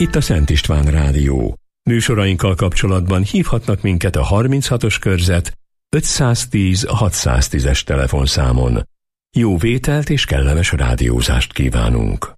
Itt a Szent István Rádió. Műsorainkkal kapcsolatban hívhatnak minket a 36-os körzet 510 610-es telefonszámon. Jó vételt és kellemes rádiózást kívánunk!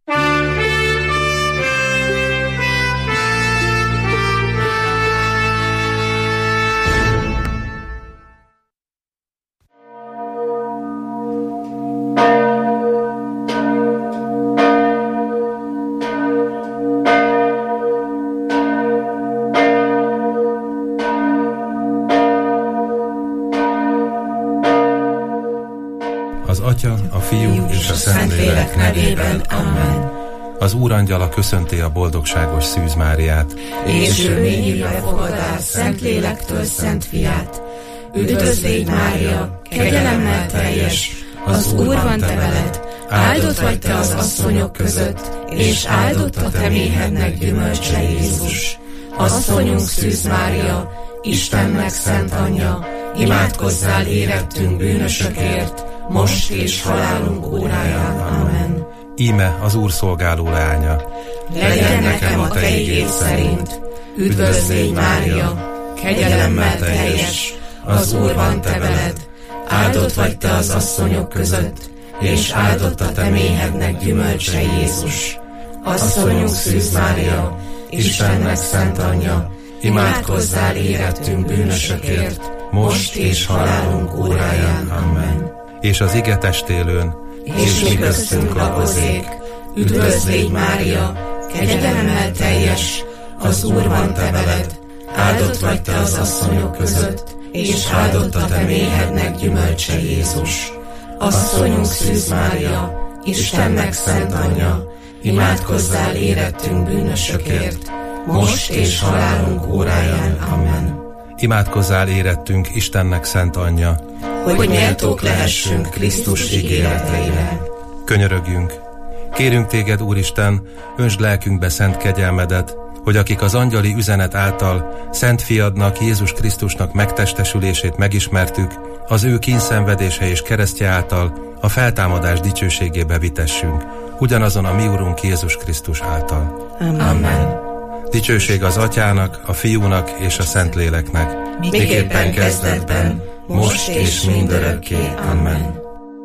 Az Atya, a Fiú és a Szentlélek nevében. Amen. Az Úrangyala köszönti a boldogságos Szűz Máriát. És ő mélyére fogadál Szentlélektől Szent Fiát. Üdvözl légy, Mária, kegyelemmel teljes, az Úr van te veled, áldott vagy te az asszonyok között, és áldott a te méhednek gyümölcse, Jézus. Asszonyunk Szűz Mária, Istennek szent anyja, imádkozzál érettünk bűnösökért, most és halálunk óráján. Amen. Íme az Úr szolgáló leánya. Legyen nekem a te igéd szerint. Üdvözl légy, Mária, kegyelemmel teljes, az Úr van te veled, áldott vagy te az asszonyok között, és áldott a te méhednek gyümölcse, Jézus. Asszonyunk Szűz Mária, Istennek szent anyja, imádkozzál érettünk bűnösökért, most és halálunk óráján. Amen. És az ige testélőn, és mi köztünk lakozék. Üdvözl légy, Mária, kegyelemmel teljes, az Úr van te veled, áldott vagy te az asszonyok között, és áldott a te méhednek gyümölcse, Jézus. Asszonyunk Szűz Mária, Istennek szent anyja, imádkozzál érettünk bűnösökért, most és halálunk óráján. Amen. Imádkozzál érettünk Istennek szent anyja, hogy méltók lehessünk Krisztus ígéreteire. Könyörögjünk! Kérünk téged, Úristen, öntsd lelkünkbe szent kegyelmedet, hogy akik az angyali üzenet által szent fiadnak, Jézus Krisztusnak megtestesülését megismertük, az ő kínszenvedése és keresztje által a feltámadás dicsőségébe vitessünk, ugyanazon a mi Urunk Jézus Krisztus által. Amen. Dicsőség az Atyának, a Fiúnak és a Szentléleknek, miképpen kezdetben, most és mindörökké. Amen.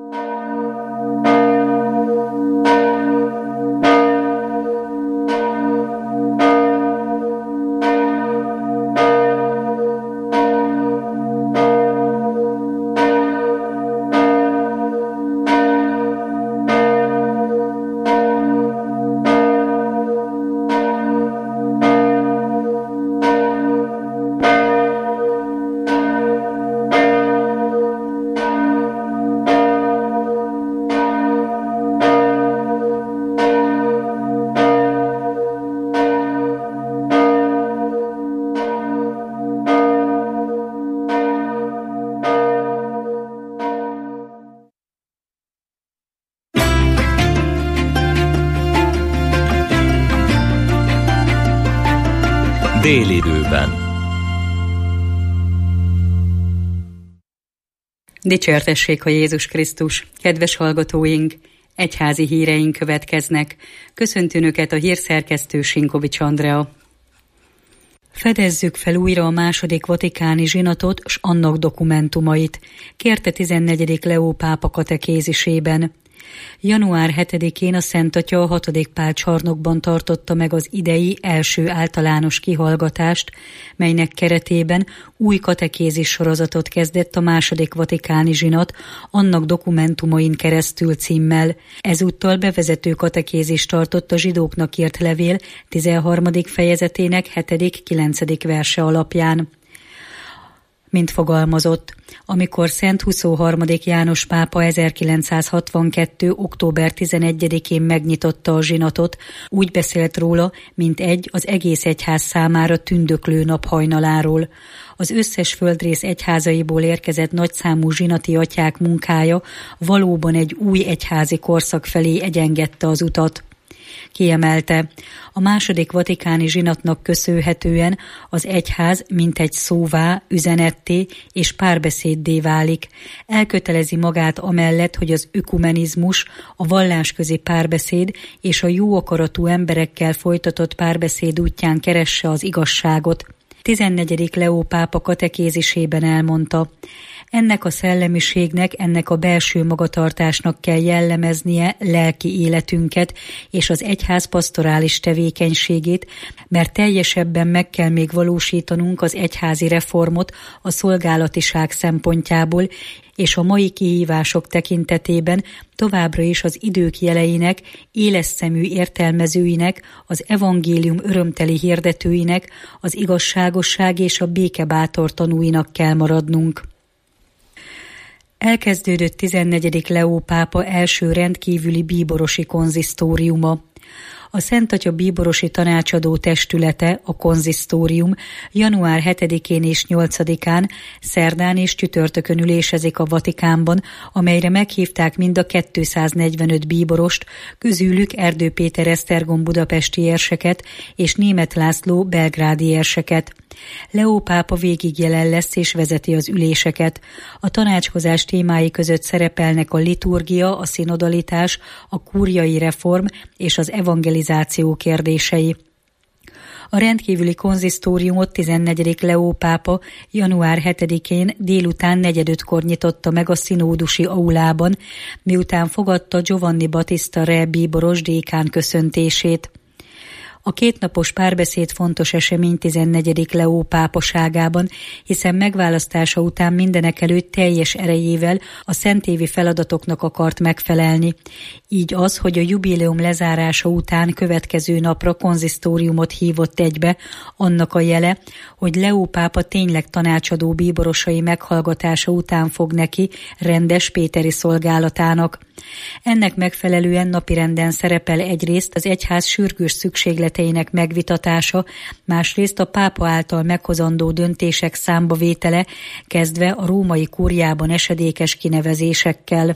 Délidőben. Dicsértessék a Jézus Krisztus! Kedves hallgatóink, egyházi híreink következnek. Köszöntöm Önöket a hírszerkesztő Sinkovics Andrea. Fedezzük fel újra a második vatikáni zsinatot s annak dokumentumait, kérte 14. Leó pápa katekézisében. Január 7-én a Szent Atya a 6. Pál csarnokban tartotta meg az idei első általános kihallgatást, melynek keretében új katekézis sorozatot kezdett a második vatikáni zsinat annak dokumentumain keresztül címmel. Ezúttal bevezető katekézist tartott a zsidóknak írt levél 13. fejezetének 7.-9. verse alapján. Mint fogalmazott, amikor Szent 23. János pápa 1962. október 11-én megnyitotta a zsinatot, úgy beszélt róla, mint az egész egyház számára tündöklő naphajnaláról. Az összes földrész egyházaiból érkezett nagyszámú zsinati atyák munkája valóban egy új egyházi korszak felé egyengedte az utat. Kiemelte, a második vatikáni zsinatnak köszönhetően az egyház mintegy szóvá, üzenetté és párbeszéddé válik. Elkötelezi magát amellett, hogy az ökumenizmus, a vallásközi párbeszéd és a jó akaratú emberekkel folytatott párbeszéd útján keresse az igazságot. 14. Leó pápa katekézisében elmondta, ennek a szellemiségnek, ennek a belső magatartásnak kell jellemeznie lelki életünket és az egyház pasztorális tevékenységét, mert teljesebben meg kell még valósítanunk az egyházi reformot a szolgálatiság szempontjából, és a mai kihívások tekintetében továbbra is az idők jeleinek, éles szemű értelmezőinek, az evangélium örömteli hirdetőinek, az igazságosság és a béke bátor tanúinak kell maradnunk. Elkezdődött 14. Leó pápa első rendkívüli bíborosi konzisztóriuma. A Szent Atya bíborosi tanácsadó testülete, a konzisztórium január 7-én és 8-án, szerdán és csütörtökön ülésezik a Vatikánban, amelyre meghívták mind a 245 bíborost, közülük Erdő Péter Esztergom budapesti érseket és Németh László belgrádi érseket. Leó pápa végig jelen lesz és vezeti az üléseket. A tanácskozás témái között szerepelnek a liturgia, a szinodalitás, a kúriai reform és az evangelizáció kérdései. A rendkívüli konzisztóriumot 14. Leó pápa január 7-én délután 4:45-kor nyitotta meg a szinódusi aulában, miután fogadta Giovanni Battista Re bíboros dékán köszöntését. A kétnapos párbeszéd fontos esemény 14. Leó pápaságában, hiszen megválasztása után mindenekelőtt teljes erejével a szentévi feladatoknak akart megfelelni. Így az, hogy a jubileum lezárása után következő napra konzisztóriumot hívott egybe, annak a jele, hogy Leó pápa tényleg tanácsadó bíborosai meghallgatása után fog neki rendes péteri szolgálatának. Ennek megfelelően napirenden szerepel egyrészt az egyház sürgős szükségleteinek megvitatása, másrészt a pápa által meghozandó döntések számbavétele, kezdve a római kúriában esedékes kinevezésekkel.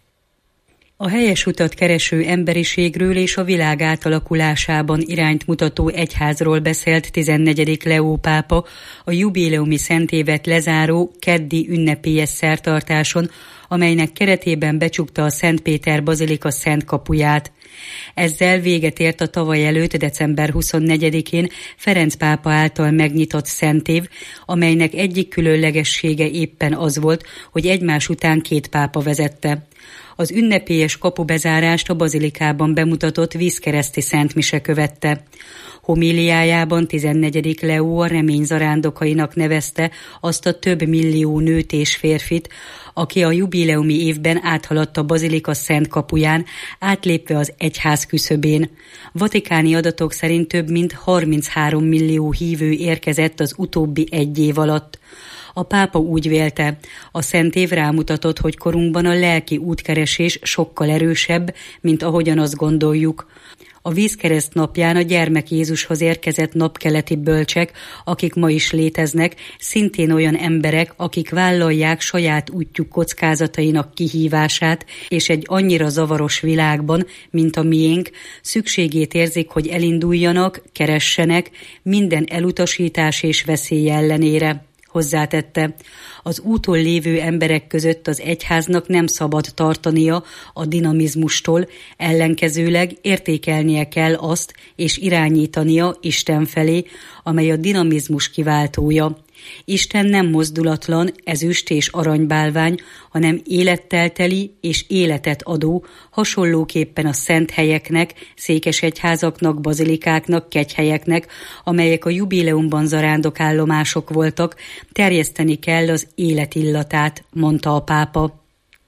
A helyes utat kereső emberiségről és a világ átalakulásában irányt mutató egyházról beszélt 14. Leó pápa a jubileumi szentévet lezáró keddi ünnepélyes szertartáson, amelynek keretében becsukta a Szent Péter bazilika szent kapuját. Ezzel véget ért a tavaly előtt december 24-én Ferenc pápa által megnyitott szentév, amelynek egyik különlegessége éppen az volt, hogy egymás után 2 pápa vezette. Az ünnepélyes kapubezárást a bazilikában bemutatott vízkereszti szentmise követte. Homíliájában 14. Leó a remény zarándokainak nevezte azt a több millió nőt és férfit, aki a jubileumi évben áthaladt a bazilika szent kapuján, átlépve az egyház küszöbén. Vatikáni adatok szerint több mint 33 millió hívő érkezett az utóbbi 1 év alatt. A pápa úgy vélte, a szentév rámutatott, hogy korunkban a lelki útkeresés sokkal erősebb, mint ahogyan azt gondoljuk. A vízkereszt napján a gyermek Jézushoz érkezett napkeleti bölcsek, akik ma is léteznek, szintén olyan emberek, akik vállalják saját útjuk kockázatainak kihívását, és egy annyira zavaros világban, mint a miénk, szükségét érzik, hogy elinduljanak, keressenek minden elutasítás és veszély ellenére. Hozzátette, az úton lévő emberek között az egyháznak nem szabad tartania a dinamizmustól, ellenkezőleg értékelnie kell azt és irányítania Isten felé, amely a dinamizmus kiváltója. Isten nem mozdulatlan, ezüst és aranybálvány, hanem élettel teli és életet adó, hasonlóképpen a szent helyeknek, székesegyházaknak, bazilikáknak, kegyhelyeknek, amelyek a jubileumban zarándokállomások voltak, terjeszteni kell az élet illatát, mondta a pápa.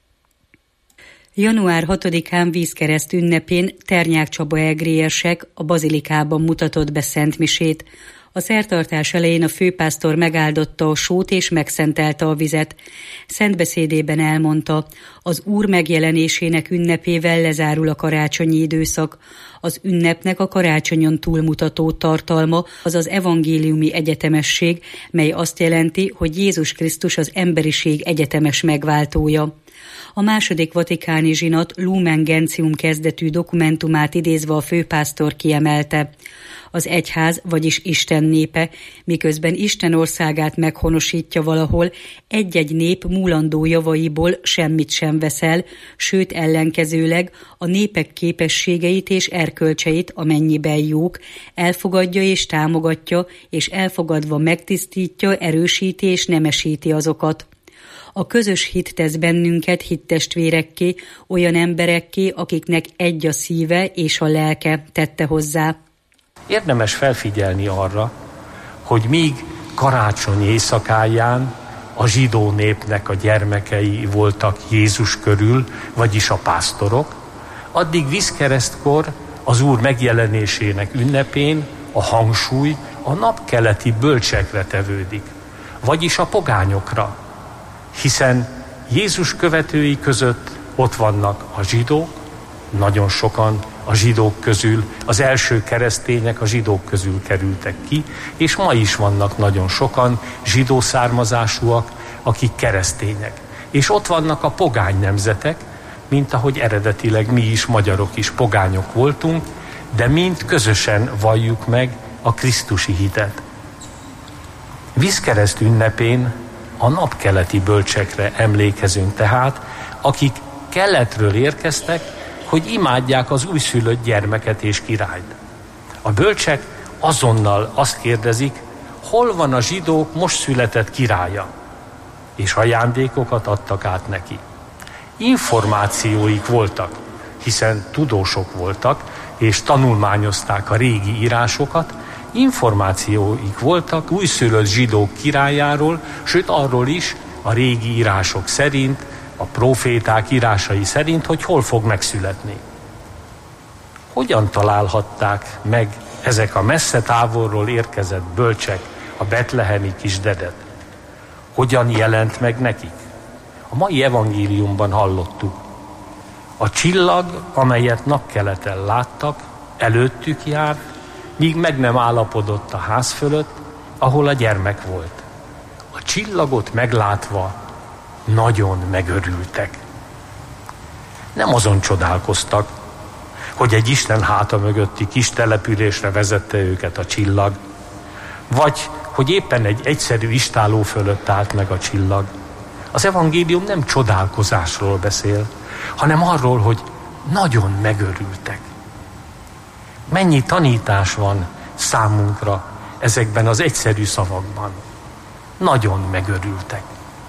Január 6-án vízkereszt ünnepén Ternyák Csaba egri érsek a bazilikában mutatott be szentmisét. A szertartás elején a főpásztor megáldotta a sót és megszentelte a vizet. Szentbeszédében elmondta, az Úr megjelenésének ünnepével lezárul a karácsonyi időszak. Az ünnepnek a karácsonyon túlmutató tartalma az az evangéliumi egyetemesség, mely azt jelenti, hogy Jézus Krisztus az emberiség egyetemes megváltója. A második vatikáni zsinat Lumen Gentium kezdetű dokumentumát idézve a főpásztor kiemelte: az egyház, vagyis Isten népe, miközben Isten országát meghonosítja valahol, egy-egy nép múlandó javaiból semmit sem vesz el, sőt ellenkezőleg a népek képességeit és erkölcseit, amennyiben jók, elfogadja és támogatja, és elfogadva megtisztítja, erősíti és nemesíti azokat. A közös hit tesz bennünket hittestvérekké, olyan emberekké, akiknek egy a szíve és a lelke, tette hozzá. Érdemes felfigyelni arra, hogy míg karácsony éjszakáján a zsidó népnek a gyermekei voltak Jézus körül, vagyis a pásztorok, addig vízkeresztkor az Úr megjelenésének ünnepén a hangsúly a napkeleti bölcsekre tevődik, vagyis a pogányokra, hiszen Jézus követői között ott vannak a zsidók, nagyon sokan a zsidók közül, az első keresztények a zsidók közül kerültek ki, és ma is vannak nagyon sokan zsidó származásúak, akik keresztények. És ott vannak a pogány nemzetek, mint ahogy eredetileg mi is, magyarok is pogányok voltunk, de mind közösen valljuk meg a krisztusi hitet. Vízkereszt ünnepén a napkeleti bölcsekre emlékezünk tehát, akik keletről érkeztek, hogy imádják az újszülött gyermeket és királyt. A bölcsek azonnal azt kérdezik, hol van a zsidók most született királya, és ajándékokat adtak át neki. Információik voltak, hiszen tudósok voltak, és tanulmányozták a régi írásokat, információik voltak újszülött zsidók királyáról, sőt arról is a régi írások szerint, a próféták írásai szerint, hogy hol fog megszületni. Hogyan találhatták meg ezek a messze távolról érkezett bölcsek a betlehemi kisdedet? Hogyan jelent meg nekik? A mai evangéliumban hallottuk. A csillag, amelyet napkeleten láttak, előttük járt, míg meg nem állapodott a ház fölött, ahol a gyermek volt. A csillagot meglátva nagyon megörültek. Nem azon csodálkoztak, hogy egy Isten háta mögötti kis településre vezette őket a csillag, vagy hogy éppen egy egyszerű istálló fölött állt meg a csillag. Az evangélium nem csodálkozásról beszél, hanem arról, hogy nagyon megörültek. Mennyi tanítás van számunkra ezekben az egyszerű szavakban. Nagyon megörültek.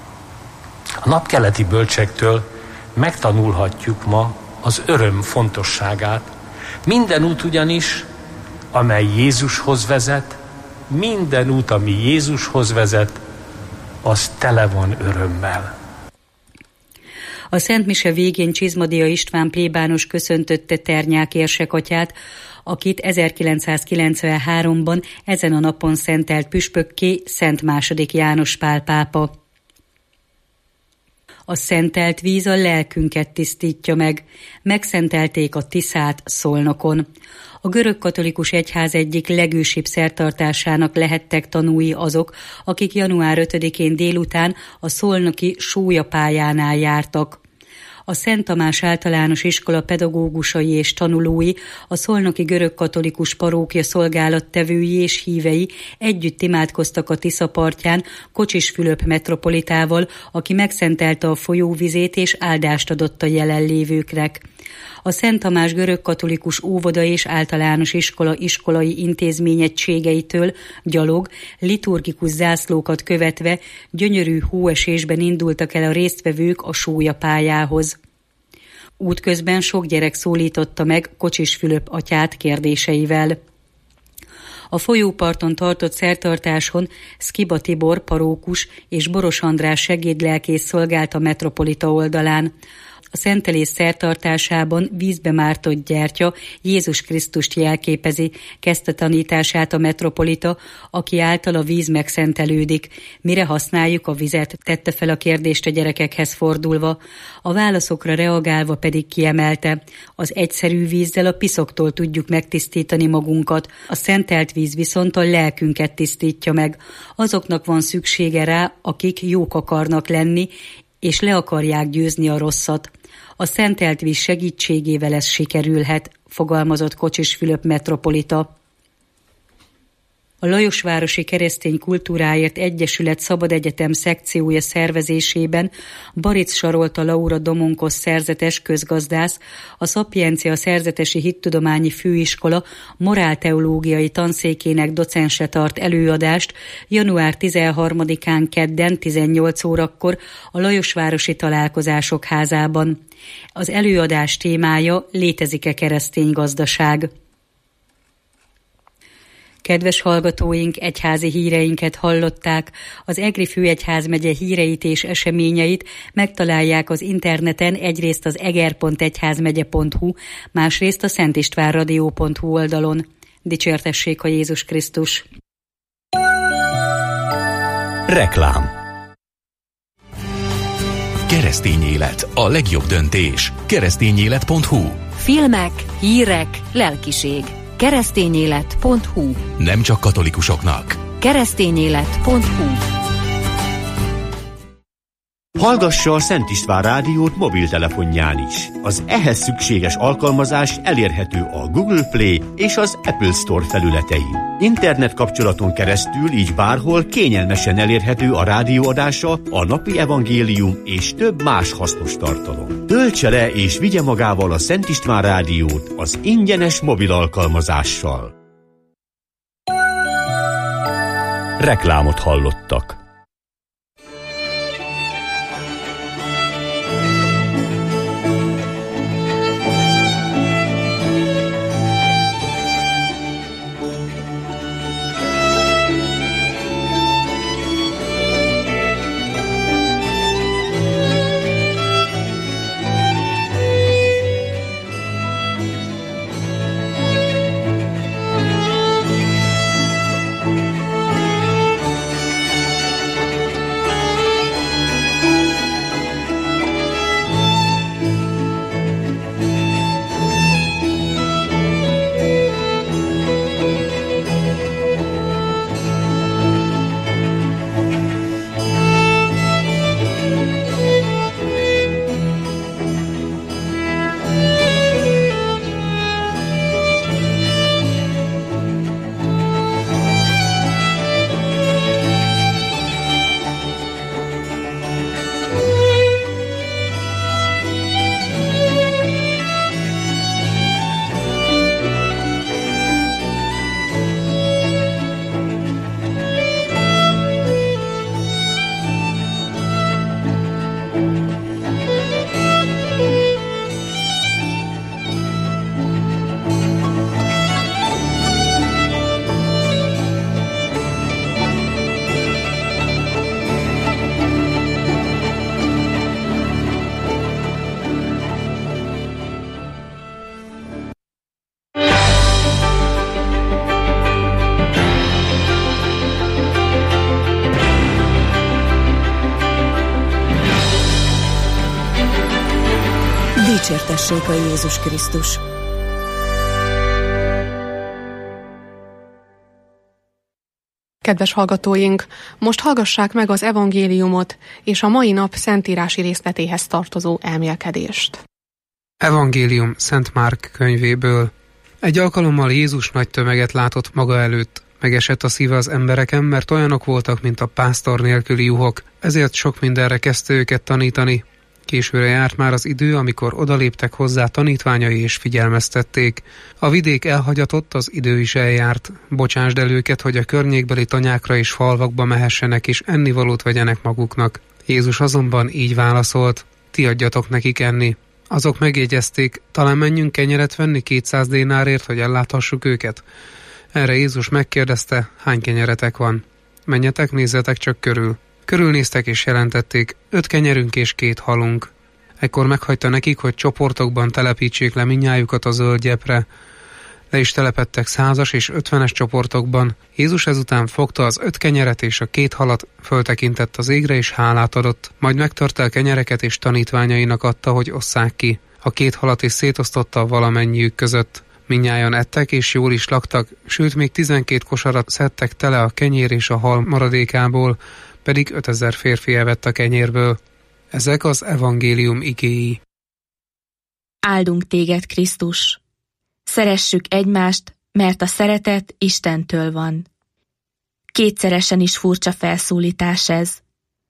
A napkeleti bölcsektől megtanulhatjuk ma az öröm fontosságát. Minden út ugyanis, amely Jézushoz vezet, minden út, ami Jézushoz vezet, az tele van örömmel. A Szent Mise végén Csizmadia István plébános köszöntötte Ternyák érsekatyát, akit 1993-ban ezen a napon szentelt püspökké Szent II. János Pál pápa. A szentelt víz a lelkünket tisztítja meg. Megszentelték a Tiszát Szolnokon. A görögkatolikus egyház egyik legősibb szertartásának lehettek tanúi azok, akik január 5-én délután a szolnoki Sólyapályánál jártak. A Szent Tamás Általános Iskola pedagógusai és tanulói, a szolnoki görögkatolikus parókja szolgálattevői és hívei együtt imádkoztak a Tisza partján Kocsis Fülöp metropolitával, aki megszentelte a folyóvizét és áldást adott a jelenlévőknek. A Szent Tamás görögkatolikus óvoda és általános iskola iskolai intézményegységeitől gyalog, liturgikus zászlókat követve gyönyörű hóesésben indultak el a résztvevők a Sólyapályához. Útközben sok gyerek szólította meg Kocsis Fülöp atyát kérdéseivel. A folyóparton tartott szertartáson Szkiba Tibor parókus és Boros András segédlelkész szolgált a metropolita oldalán. A szentelés szertartásában vízbe mártott gyertya Jézus Krisztust jelképezi, kezdte tanítását a metropolita, aki által a víz megszentelődik. Mire használjuk a vizet? Tette fel a kérdést a gyerekekhez fordulva. A válaszokra reagálva pedig kiemelte: az egyszerű vízzel a piszoktól tudjuk megtisztítani magunkat, a szentelt víz viszont a lelkünket tisztítja meg. Azoknak van szüksége rá, akik jók akarnak lenni, és le akarják győzni a rosszat. A szentelt víz segítségével ez sikerülhet, fogalmazott Kocsis Fülöp metropolita. A Lajosvárosi Keresztény Kultúráért Egyesület Szabad Egyetem szekciója szervezésében Baric Sarolta Laura Domonkos szerzetes közgazdász, a Szapiencia Szerzetesi Hittudományi Főiskola morálteológiai tanszékének docense tart előadást január 13-án kedden 18 órakor a Lajosvárosi Találkozások Házában. Az előadás témája: létezik-e keresztény gazdaság? Kedves hallgatóink, egyházi híreinket hallották. Az Egri Főegyházmegye híreit és eseményeit megtalálják az interneten, egyrészt az eger.egyházmegye.hu, másrészt a szentistvánradio.hu oldalon. Dicsértessék a Jézus Krisztus! Reklám. Keresztény élet, a legjobb döntés. Keresztényélet.hu. Filmek, hírek, lelkiség. Keresztényélet.hu. Nem csak katolikusoknak. Keresztényélet.hu. Hallgassa a Szent István rádiót mobiltelefonján is. Az ehhez szükséges alkalmazás elérhető a Google Play és az Apple Store felületein. Internet kapcsolaton keresztül így bárhol kényelmesen elérhető a rádióadása, a napi evangélium és több más hasznos tartalom. Töltse le és vigye magával a Szent István rádiót az ingyenes mobil alkalmazással. Reklámot hallottak. Dicsértessék a Jézus Krisztus! Kedves hallgatóink, most hallgassák meg az evangéliumot és a mai nap szentírási részletéhez tartozó elmélkedést. Evangélium Szent Márk könyvéből. Egy alkalommal Jézus nagy tömeget látott maga előtt. Megesett a szíve az embereken, mert olyanok voltak, mint a pásztor nélküli juhok, ezért sok mindenre kezdte őket tanítani. Későre járt már az idő, amikor odaléptek hozzá tanítványai és figyelmeztették. A vidék elhagyatott, az idő is eljárt. Bocsásd el őket, hogy a környékbeli tanyákra és falvakba mehessenek és ennivalót vegyenek maguknak. Jézus azonban így válaszolt: ti adjatok nekik enni. Azok megjegyezték: talán menjünk kenyeret venni 200 dénárért, hogy elláthassuk őket? Erre Jézus megkérdezte: hány kenyeretek van? Menjetek, nézzetek csak körül. Körülnéztek és jelentették: 5 kenyerünk és 2 halunk. Ekkor meghagyta nekik, hogy csoportokban telepítsék le mindnyájukat a zöld gyepre. Le is telepedtek 100-as és 50-es csoportokban. Jézus ezután fogta az 5 kenyeret és a 2 halat, föltekintett az égre és hálát adott, majd megtörte a kenyereket és tanítványainak adta, hogy osszák ki. A 2 halat is szétosztotta valamennyiük között. Mindnyájan ettek és jól is laktak, sőt még 12 kosarat szedtek tele a kenyér és a hal maradékából, pedig 5000 férfi evett a kenyérből. Ezek az evangélium igéi. Áldunk téged, Krisztus! Szeressük egymást, mert a szeretet Istentől van. Kétszeresen is furcsa felszólítás ez.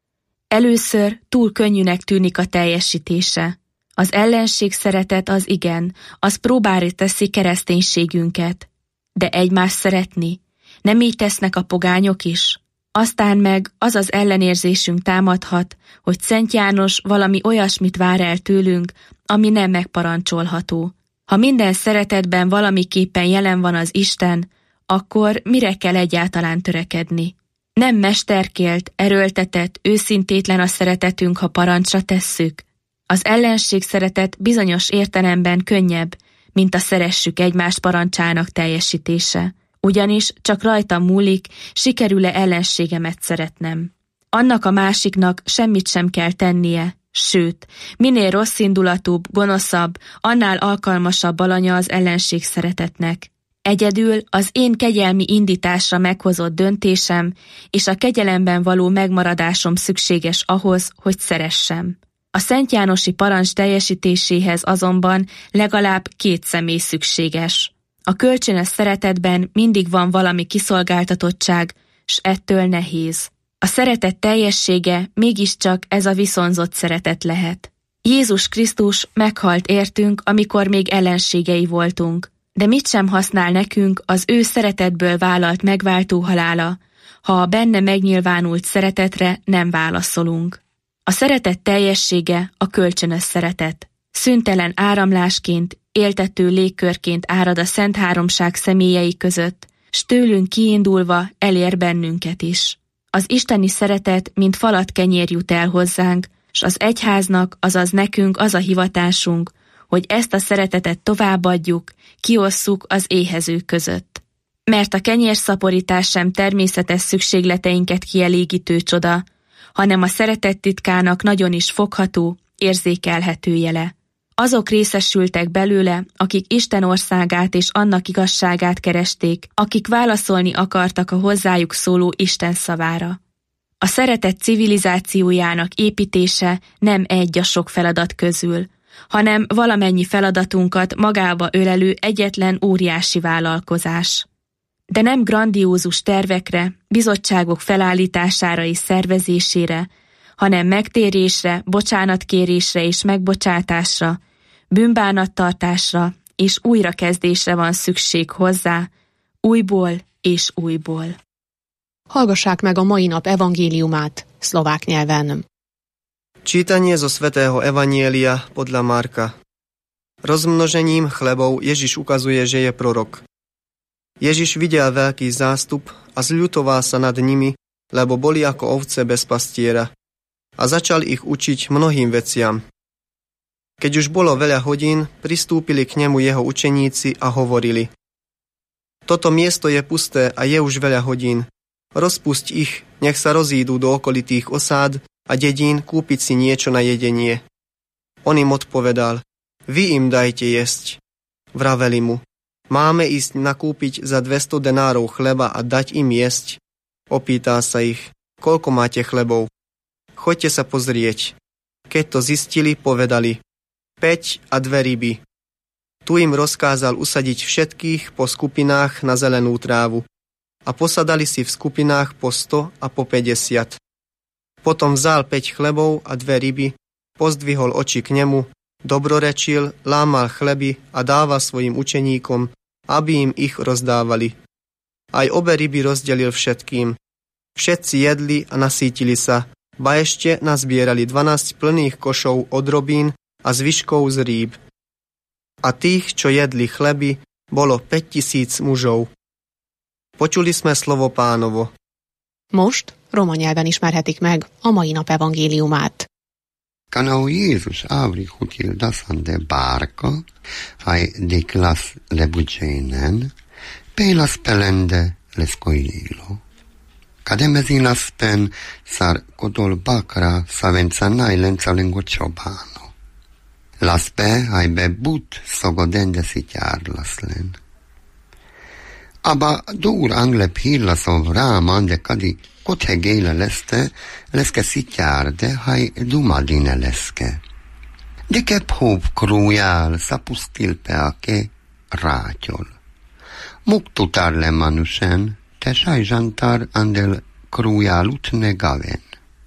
Először túl könnyűnek tűnik a teljesítése. Az ellenség szeretet az igen, az próbára teszi kereszténységünket. De egymást szeretni? Nem így tesznek a pogányok is? Aztán meg az az ellenérzésünk támadhat, hogy Szent János valami olyasmit vár el tőlünk, ami nem megparancsolható. Ha minden szeretetben valamiképpen jelen van az Isten, akkor mire kell egyáltalán törekedni? Nem mesterkélt, erőltetett, őszintétlen a szeretetünk, ha parancsra tesszük. Az ellenség szeretet bizonyos értelemben könnyebb, mint a szeressük egymást parancsának teljesítése. Ugyanis csak rajtam múlik, sikerül-e ellenségemet szeretnem. Annak a másiknak semmit sem kell tennie, sőt, minél rosszindulatúbb, gonoszabb, annál alkalmasabb alanya az ellenség szeretetnek. Egyedül az én kegyelmi indításra meghozott döntésem és a kegyelemben való megmaradásom szükséges ahhoz, hogy szeressem. A Szent Jánosi parancs teljesítéséhez azonban legalább 2 személy szükséges. A kölcsönös szeretetben mindig van valami kiszolgáltatottság, s ettől nehéz. A szeretet teljessége mégiscsak ez a viszonzott szeretet lehet. Jézus Krisztus meghalt értünk, amikor még ellenségei voltunk, de mit sem használ nekünk az ő szeretetből vállalt megváltó halála, ha a benne megnyilvánult szeretetre nem válaszolunk. A szeretet teljessége a kölcsönös szeretet. Szüntelen áramlásként, éltető légkörként árad a Szent Háromság személyei között, s tőlünk kiindulva elér bennünket is. Az isteni szeretet, mint falat kenyér jut el hozzánk, s az egyháznak, azaz nekünk az a hivatásunk, hogy ezt a szeretetet továbbadjuk, kiosszuk az éhezők között. Mert a kenyérszaporítás sem természetes szükségleteinket kielégítő csoda, hanem a szeretet titkának nagyon is fogható, érzékelhető jele. Azok részesültek belőle, akik Isten országát és annak igazságát keresték, akik válaszolni akartak a hozzájuk szóló Isten szavára. A szeretet civilizációjának építése nem egy a sok feladat közül, hanem valamennyi feladatunkat magába ölelő egyetlen óriási vállalkozás. De nem grandiózus tervekre, bizottságok felállítására és szervezésére, hanem megtérésre, bocsánatkérésre és megbocsátásra, bűnbánattartásra és újrakezdésre van szükség hozzá, újból és újból. Hallgassák meg a mai nap evangéliumát szlovák nyelven. Čítanie zo svätého Evanjelia podľa Marka. Rozmnožením chlebov Ježiš ukazuje, že je prorok. Ježiš videl veľký zástup a zľutoval sa nad nimi, lebo boli ako ovce bez pastiera. A začal ich učiť mnohým veciam. Keď už bolo veľa hodín, pristúpili k nemu jeho učeníci a hovorili: Toto miesto je pusté a je už veľa hodín. Rozpusť ich, nech sa rozídu do okolitých osád a dedín kúpiť si niečo na jedenie. On im odpovedal: Vy im dajte jesť. Vraveli mu: Máme ísť nakúpiť za 200 denárov chleba a dať im jesť. Opýtal sa ich: Koľko máte chlebov? Choďte sa pozrieť. Keď to zistili, povedali: 5 a 2 ryby. Tu im rozkázal usadiť všetkých po skupinách na zelenú trávu. A posadali si v skupinách po 100 a po 50. Potom vzal 5 chlebov a 2 ryby, pozdvihol oči k nemu, dobrorečil, lámal chleby a dával svojim učeníkom, aby im ich rozdávali. Aj obe ryby rozdelil všetkým. Všetci jedli a nasýtili sa, ba ešte nazbierali 12 plných košov od robín a zvyškov z rýb. A tých, čo jedli chleby, bolo 5000 mužov. Počuli sme slovo Pánovo. Most roma nyelven ismerhetik meg a mai nap evangéliumát. Quand Jézus avrihut ildasan de barca, ai declas lebucenen, pelas pelende lescoilo. Cademezilas pen sar codol bacra savențanai lența lengociobano. Las pe ai bebut sogodende sitiarlaslen. Aba dur angle pillasov raaman de kadi kothe gele leske sitjárde, haj dumadine leske. De ke pov krujál sapustil peake rátyol. Muktutar le manusen, te sajzantar andel krujálut negaven.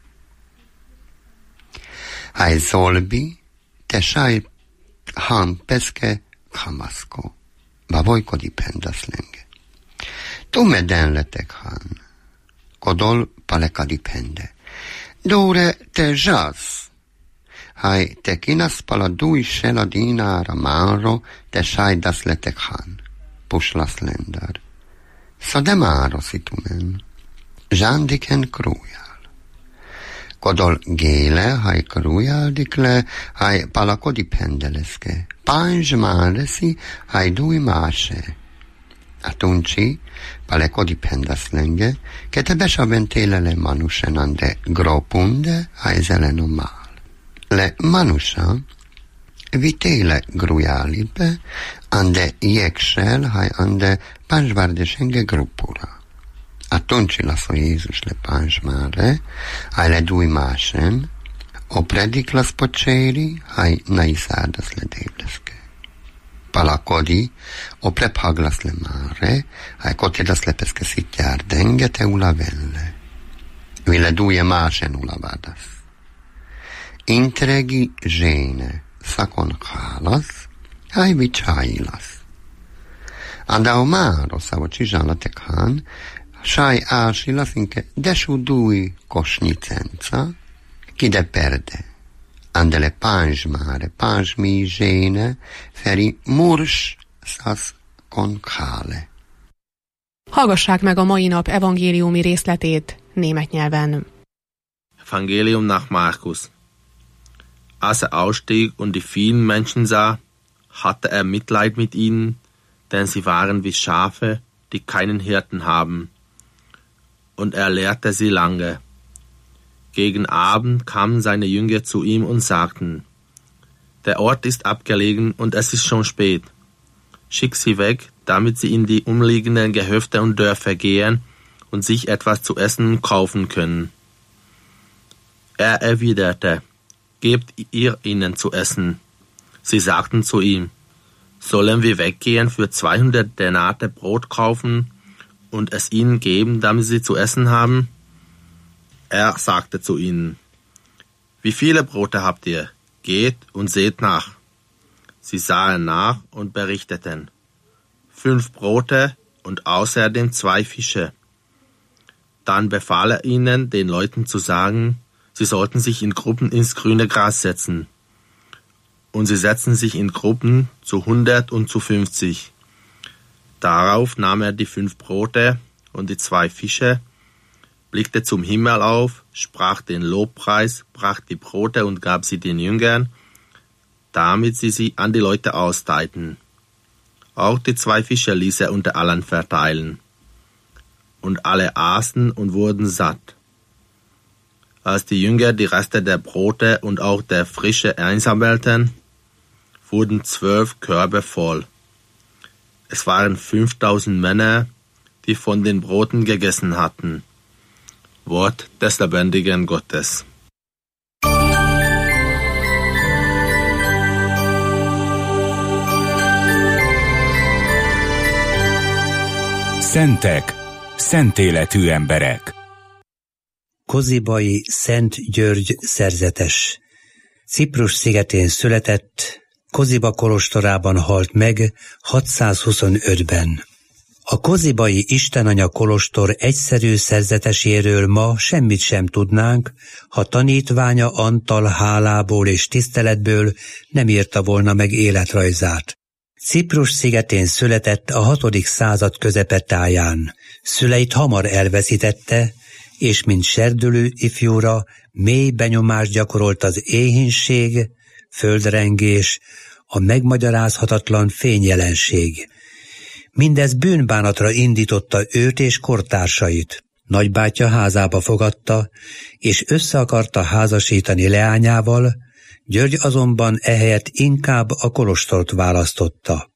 Haj zolbi, te saj han peske hamasko. Bavojko dipendaszlenge. Tu medenletek han. Kodol paleka dipende. Dore te zsaz. Haj te kinas pala dui sela dinára máro, te sajdasz letek han. Puslas lendar. Szadem szitumen. Zsándiken krujál. Kodol géle, haj krujál dikle, haj palakodi pendeleske. Pánzs máresi, haj dúj máse. Atunci, palekodi pendaszlenge, ke te besaventéle le manusen ande gropunde, haj zeleno mál. Le manusa, vitele grujalipe, ande jeksel, haj ande pánzsvárdesenge grupura. Atunci laso Jézus le pánzsmáre, haj le dúj másen, o prediklas pocséri, haj naiszádas le dévleske. Palakodi, o prephaglas le mare, haj kotedas le peske szitjár denge te ulavelle. Vile dúje másen ulavadas. Intregi zséne, szakon hálasz, haj vicsáilasz. Andao máro szavo csizsálatek hán, saj ásilasz inke desu dúj kosnyicenca, kide perde. Andele pánzs mi zséne, feri murs szasz konkále. Hallgassák meg a mai nap evangéliumi részletét német nyelven. Evangelium nach Markus. Als ausstieg und die vielen Menschen sah, hatte Mitleid mit ihnen, denn sie waren wie Schafe, die keinen Hirten haben. Und lehrte sie lange. Gegen Abend kamen seine Jünger zu ihm und sagten, der Ort ist abgelegen und es ist schon spät. Schick sie weg, damit sie in die umliegenden Gehöfte und Dörfer gehen und sich etwas zu essen kaufen können. Er erwiderte, gebt ihr ihnen zu essen. Sie sagten zu ihm, sollen wir weggehen für 200 Denate Brot kaufen und es ihnen geben, damit sie zu essen haben? Er sagte zu ihnen, wie viele Brote habt ihr? Geht und seht nach. Sie sahen nach und berichteten, 5 Brote und außerdem 2 Fische. Dann befahl er ihnen, den Leuten zu sagen, sie sollten sich in Gruppen ins grüne Gras setzen. Und sie setzten sich in Gruppen zu 100 und zu 50. Darauf nahm er die 5 Brote und die 2 Fische, blickte zum Himmel auf, sprach den Lobpreis, brach die Brote und gab sie den Jüngern, damit sie an die Leute austeilten. Auch die 2 Fische ließ er unter allen verteilen. Und alle aßen und wurden satt. Als die Jünger die Reste der Brote und auch der Fische einsammelten, wurden 12 Körbe voll. Es waren 5000 Männer, die von den Broten gegessen hatten. Wort des lebendigen Gottes. Szentek, szent életű emberek. Kozibai Szent György szerzetes. Ciprus szigetén született, Koziba kolostorában halt meg 625-ben. A kozibai Istenanya kolostor egyszerű szerzeteséről ma semmit sem tudnánk, ha tanítványa Antal hálából és tiszteletből nem írta volna meg életrajzát. Ciprus szigetén született a 6. század közepetáján. Szüleit hamar elveszítette, és mint serdülő ifjúra mély benyomást gyakorolt az éhínség, földrengés, a megmagyarázhatatlan fényjelenség. Mindez bűnbánatra indította őt és kortársait. Nagybátyja házába fogadta, és össze akarta házasítani leányával, György azonban ehelyett inkább a kolostort választotta.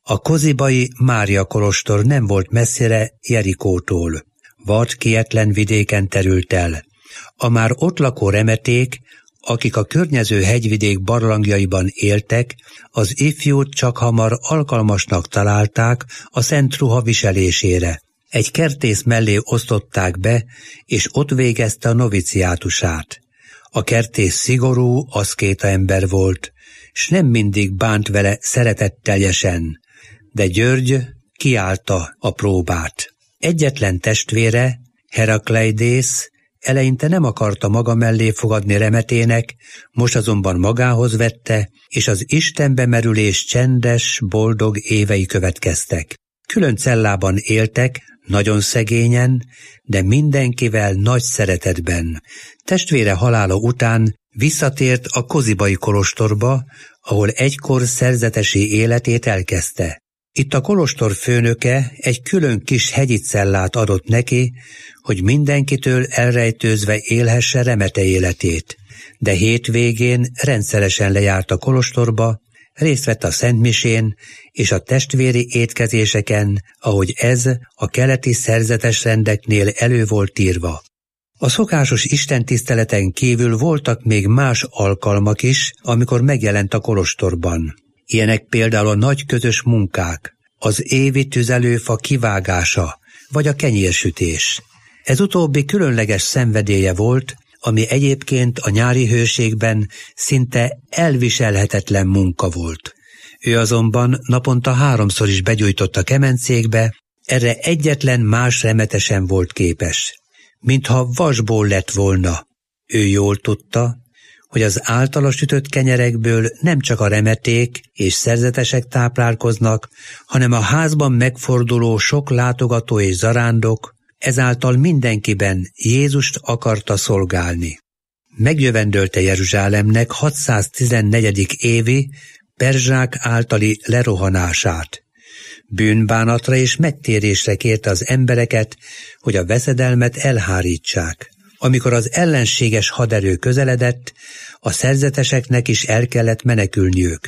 A kozibai Mária kolostor nem volt messzire Jerikótól. Vad kietlen vidéken terült el. A már ott lakó remeték, akik a környező hegyvidék barlangjaiban éltek, az ifjút csakhamar alkalmasnak találták a szent ruha viselésére. Egy kertész mellé osztották be, és ott végezte a noviciátusát. A kertész szigorú, aszkéta ember volt, s nem mindig bánt vele szeretetteljesen, de György kiállta a próbát. Egyetlen testvére, Herakleidész, eleinte nem akarta maga mellé fogadni Remetének, most azonban magához vette, és az Istenbe merülés csendes, boldog évei következtek. Külön cellában éltek, nagyon szegényen, de mindenkivel nagy szeretetben. Testvére halála után visszatért a kozibai kolostorba, ahol egykor szerzetesi életét elkezdte. Itt a kolostor főnöke egy külön kis hegyi cellát adott neki, hogy mindenkitől elrejtőzve élhesse Remete életét. De hétvégén rendszeresen lejárt a kolostorba, részt vett a szentmisén és a testvéri étkezéseken, ahogy ez a keleti szerzetes rendeknél elő volt írva. A szokásos istentiszteleten kívül voltak még más alkalmak is, amikor megjelent a kolostorban. Ilyenek például a nagy közös munkák, az évi tüzelőfa kivágása, vagy a kenyérsütés. Ez utóbbi különleges szenvedélye volt, ami egyébként a nyári hőségben szinte elviselhetetlen munka volt. Ő azonban naponta 3-szor is begyújtott a kemencékbe, erre egyetlen más remetesen volt képes. Mintha vasból lett volna. Ő jól tudta, hogy az általa sütött kenyerekből nem csak a remeték és szerzetesek táplálkoznak, hanem a házban megforduló sok látogató és zarándok, ezáltal mindenkiben Jézust akarta szolgálni. Megjövendölte Jeruzsálemnek 614. évi perzsák általi lerohanását. Bűnbánatra és megtérésre kérte az embereket, hogy a veszedelmet elhárítsák. Amikor az ellenséges haderő közeledett, a szerzeteseknek is el kellett menekülniük.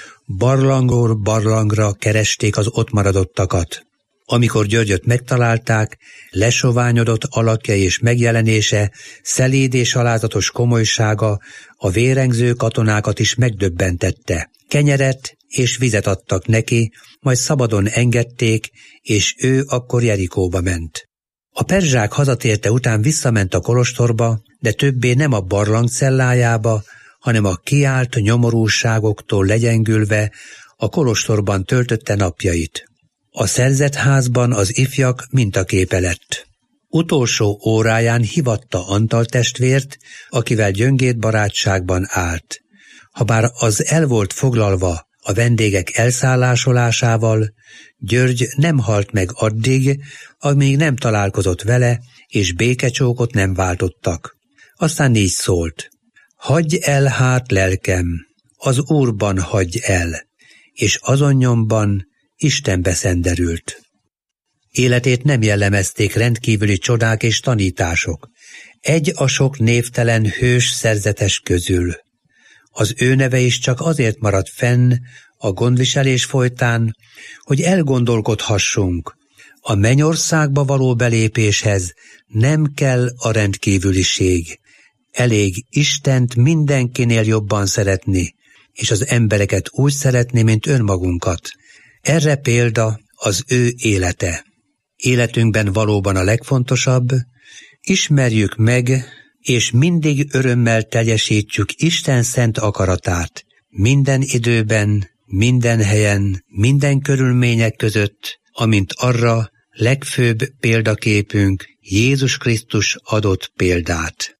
Barlangról barlangra keresték az ott maradottakat. Amikor Györgyöt megtalálták, lesoványodott alakja és megjelenése, szeléd és alázatos komolysága a vérengző katonákat is megdöbbentette. Kenyeret és vizet adtak neki, majd szabadon engedték, és ő akkor Jerikóba ment. A perzsák hazatérte után visszament a kolostorba, de többé nem a barlang cellájába, hanem a kiált nyomorúságoktól legyengülve a kolostorban töltötte napjait. A szerzett házban az ifjak mintaképe lett. Utolsó óráján hivatta Antal testvért, akivel gyöngéd barátságban állt. Habár az el volt foglalva a vendégek elszállásolásával, György nem halt meg addig, amíg nem találkozott vele, és békecsókot nem váltottak. Aztán így szólt: hagyj el hát lelkem, az Úrban hagyj el, és azon nyomban Istenbe szenderült. Életét nem jellemezték rendkívüli csodák és tanítások. Egy a sok névtelen hős szerzetes közül. Az ő neve is csak azért maradt fenn a gondviselés folytán, hogy elgondolkodhassunk. A mennyországba való belépéshez nem kell a rendkívüliség. Elég Istent mindenkinél jobban szeretni, és az embereket úgy szeretni, mint önmagunkat. Erre példa az ő élete. Életünkben valóban a legfontosabb, ismerjük meg, és mindig örömmel teljesítsük Isten szent akaratát, minden időben, minden helyen, minden körülmények között, amint arra legfőbb példaképünk Jézus Krisztus adott példát.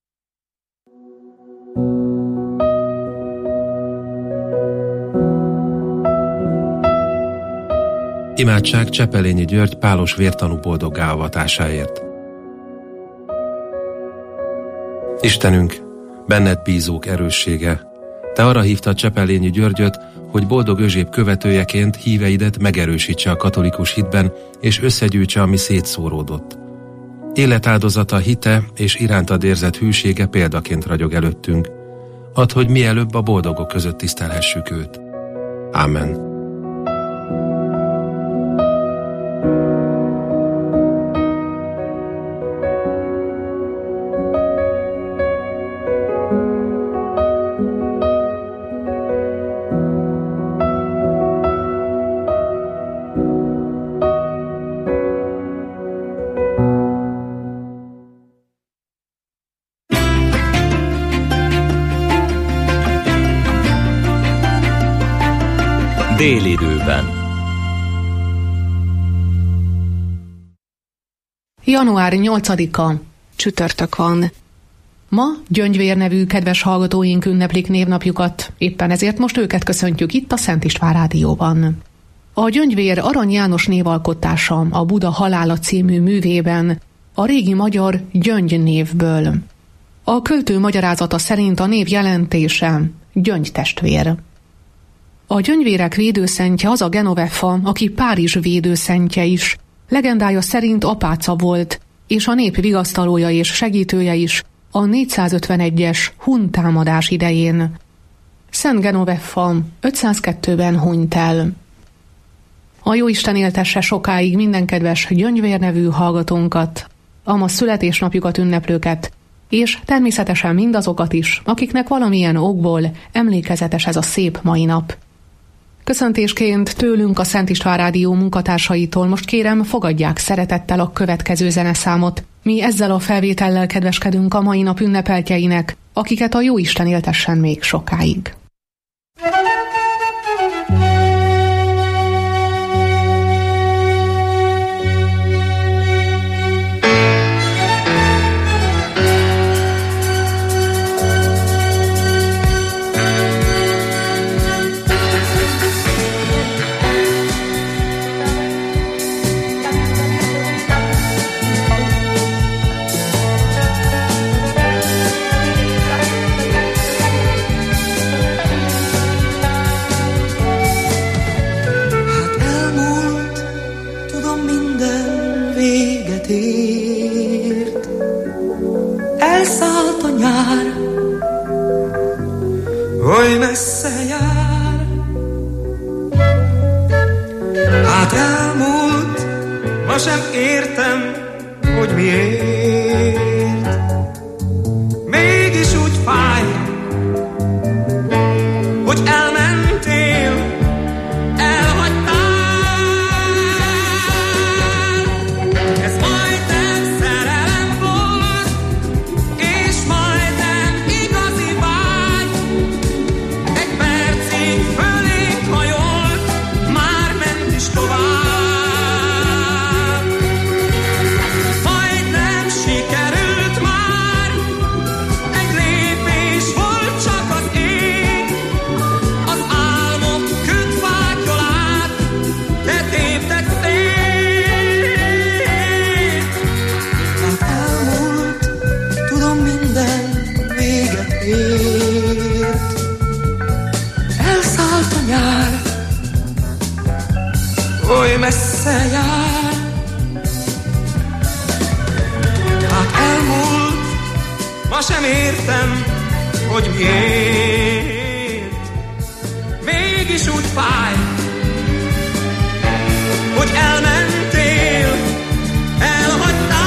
Imádság Csepelényi György pálos vértanú boldoggá avatásáért. Istenünk, benned bízók erőssége, te arra hívtad Csepelényi Györgyöt, hogy boldog Özséb követőjeként híveidet megerősítse a katolikus hitben, és összegyűjtse, ami szétszóródott. Életáldozata, hite és irántad érzett hűsége példaként ragyog előttünk. Add, hogy mielőbb a boldogok között tisztelhessük őt. Ámen. Délidőben. Január 8-a, csütörtök van. Ma Gyöngyvér nevű kedves hallgatóink ünneplik névnapjukat, éppen ezért most őket köszöntjük itt a Szent István Rádióban. A Gyöngyvér Arany János névalkotása a Buda halála című művében a régi magyar Gyöngy névből. A költő magyarázata szerint a név jelentése Gyöngy testvér. A gyöngyvérek védőszentje az a Genovefa, aki Párizs védőszentje is. Legendája szerint apáca volt, és a nép vigasztalója és segítője is a 451-es hun támadás idején. Szent Genovefa 502-ben hunyt el. A Jóisten éltesse sokáig minden kedves Gyöngyvér nevű hallgatónkat, a ma születésnapjukat ünneplőket, és természetesen mindazokat is, akiknek valamilyen okból emlékezetes ez a szép mai nap. Köszöntésként tőlünk a Szent István Rádió munkatársaitól most kérem, fogadják szeretettel a következő zeneszámot. Mi ezzel a felvétellel kedveskedünk a mai nap ünnepeltjeinek, akiket a Jóisten éltessen még sokáig. Elszállt a nyár, oly messze jár. Hát elmúlt, ma sem értem, hogy miért. Mégis úgy fáj, hogy elmentél, elhagytál. Ez majdnem szerelem volt, és majdnem igazi vágy. Egy percig fölénk hajolt, már ment is tovább. Majdnem sikerült már, egy lépés volt csak az ég. Az álmok kütfátyolát, te tépted szét. Hát elmúlt, tudom minden véget ért. Elszállt a nyár, oly messze jár. Hát elmúlt, ma sem értem, hogy miért. Mégis úgy fáj, hogy elmentél, elhagytál.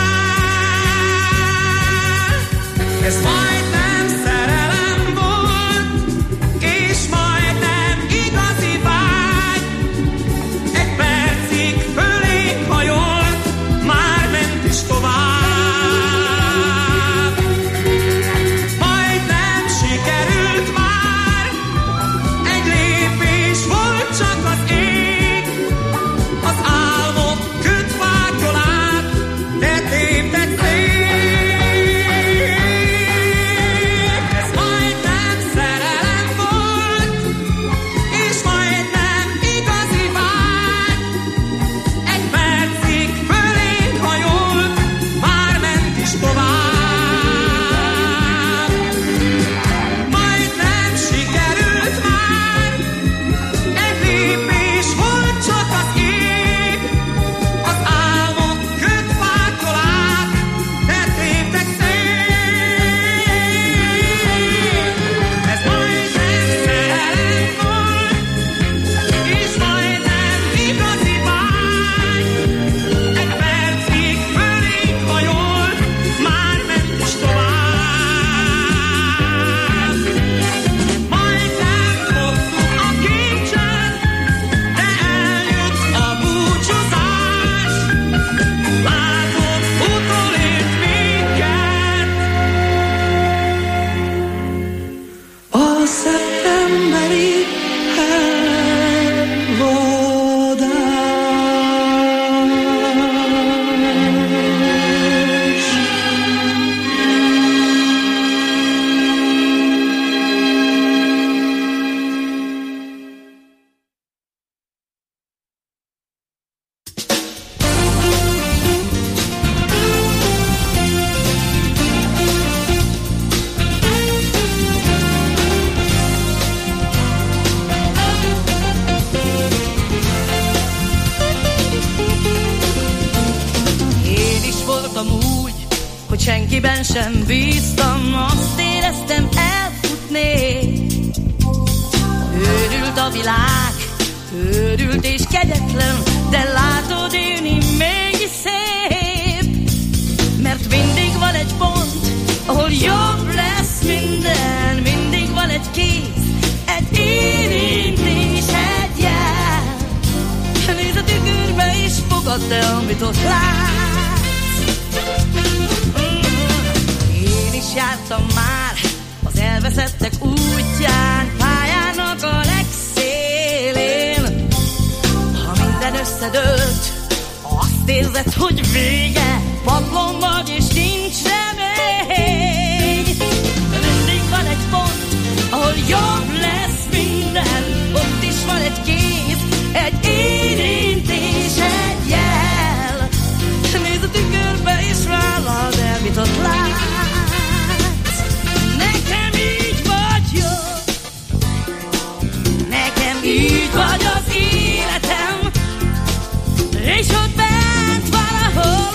Ez majdnem szerelem volt, és majdnem igazi vágy. Egy percig fölénk hajolt, már ment is tovább. Majdnem sikerült már, egy lépés volt voltam úgy, hogy senkiben sem bíztam, azt éreztem elfutnék. Őrült a világ, őrült és kegyetlen, de látod, élni mégis szép. Mert mindig van egy pont, ahol jobb lesz minden, mindig van egy kéz, egy érintés, egy jel. Nézz a tükörbe és fogadd el, amit ott látsz. Én is jártam már az elveszettek útján, pályának a legszélén. Ha minden összedőlt, azt érzed, hogy vége, padlón vagy és nincs remény. De mindig van egy pont, ahol jobb lesz minden, ott is van egy kéz, egy érintés, egy jel. Nézz a tükörbe és vállald el, mit ott látsz. Nekem így vagy jó, nekem így vagy az életem, és ott bent valahol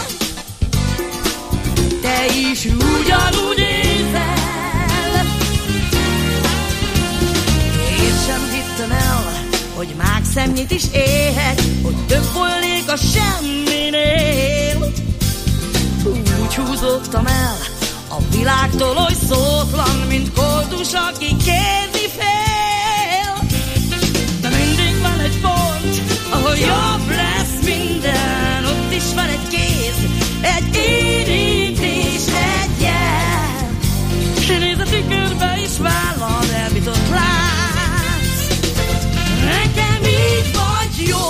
te is ugyanúgy érzel. Én sem hittem el, hogy mágszemnyit is élhet, hogy több volnék a semminél. Úgy húzódtam el a világtól oly szótlan, mint koldus, aki kérni fél. De mindig van egy pont, ahol jobb lesz minden, ott is van egy kéz, egy érintés, egy jel. Nézz a tükörbe és vállald el, mit ott látsz. Nekem így vagy jó,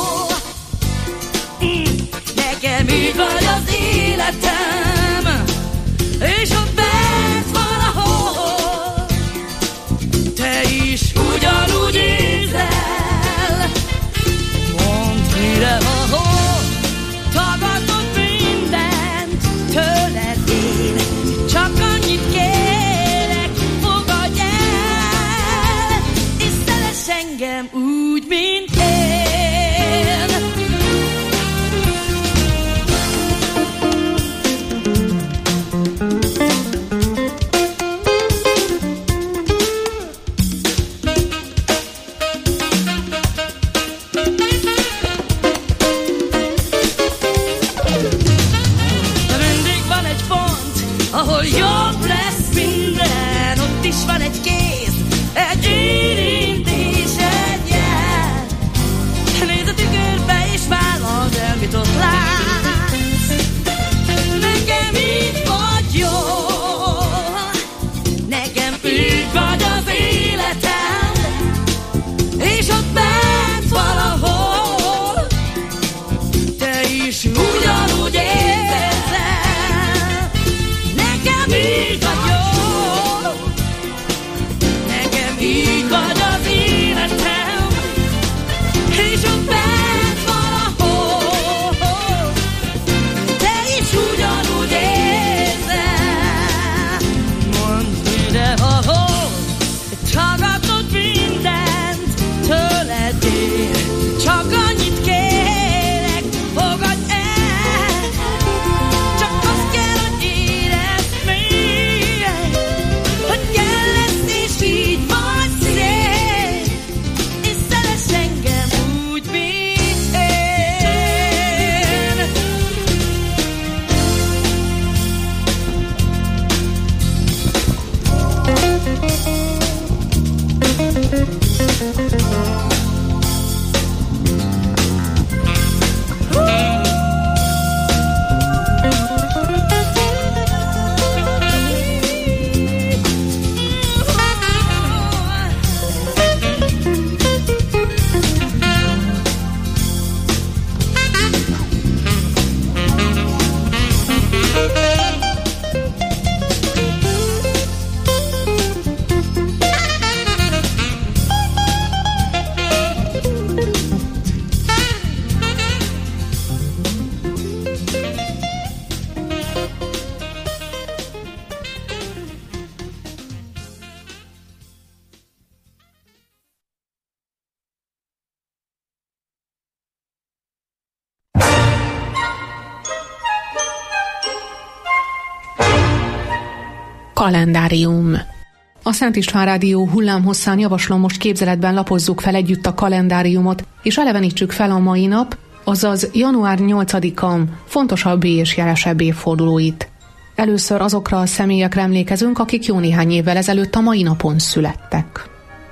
nekem így vagy az életem, és ott bent valahol te is ugyanúgy érzel. Mondd, mire valahol tagadod mindent tőled én, csak annyit kérek, fogadj el, és szeress engem úgy, mint én. Kalendárium. A Szent István Rádió hullámhosszán javaslom, most képzeletben lapozzuk fel együtt a kalendáriumot, és elevenítsük fel a mai nap, azaz január 8-a fontosabb és jelesebb évfordulóit. Először azokra a személyekre emlékezünk, akik jó néhány évvel ezelőtt a mai napon születtek.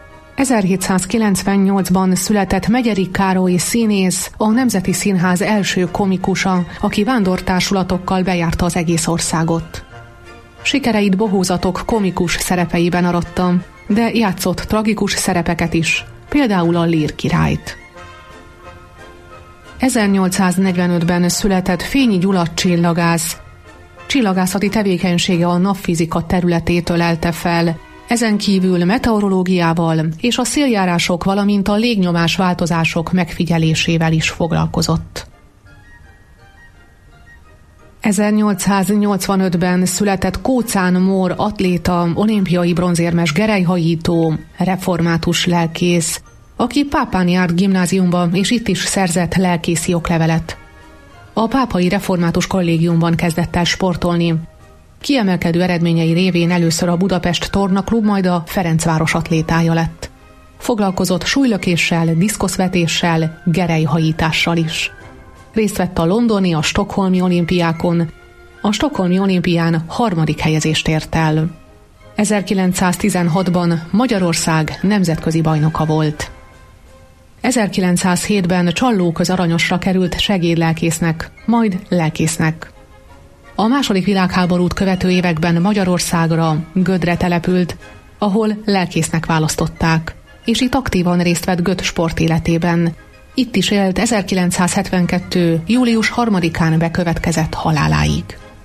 1798-ban született Megyerik Károly színész, a Nemzeti Színház első komikusa, aki vándortársulatokkal bejárta az egész országot. Sikereit bohózatok komikus szerepeiben aratta, de játszott tragikus szerepeket is, például a Lír királyt. 1845-ben született Fényi Gyula csillagász. Csillagászati tevékenysége a napfizika területét ölelte fel, ezen kívül meteorológiával és a széljárások, valamint a légnyomás változások megfigyelésével is foglalkozott. 1885-ben született Kóczán Mór atléta, olimpiai bronzérmes gerelyhajító, református lelkész, aki Pápán járt gimnáziumba, és itt is szerzett lelkészi oklevelet. A Pápai Református Kollégiumban kezdett el sportolni. Kiemelkedő eredményei révén először a Budapest Tornaklub, majd a Ferencváros atlétája lett. Foglalkozott súlylökéssel, diszkoszvetéssel, gerelyhajítással is. Részt vett a londoni, a stockholmi olimpiákon. A stockholmi olimpián 3. helyezést ért el. 1916-ban Magyarország nemzetközi bajnoka volt. 1907-ben Csallóköz Aranyosra került segédlelkésznek, majd lelkésznek. A II. Világháborút követő években Magyarországra, Gödre települt, ahol lelkésznek választották, és itt aktívan részt vett Göd sportéletében. Itt is élt 1972. július 3-án bekövetkezett haláláig.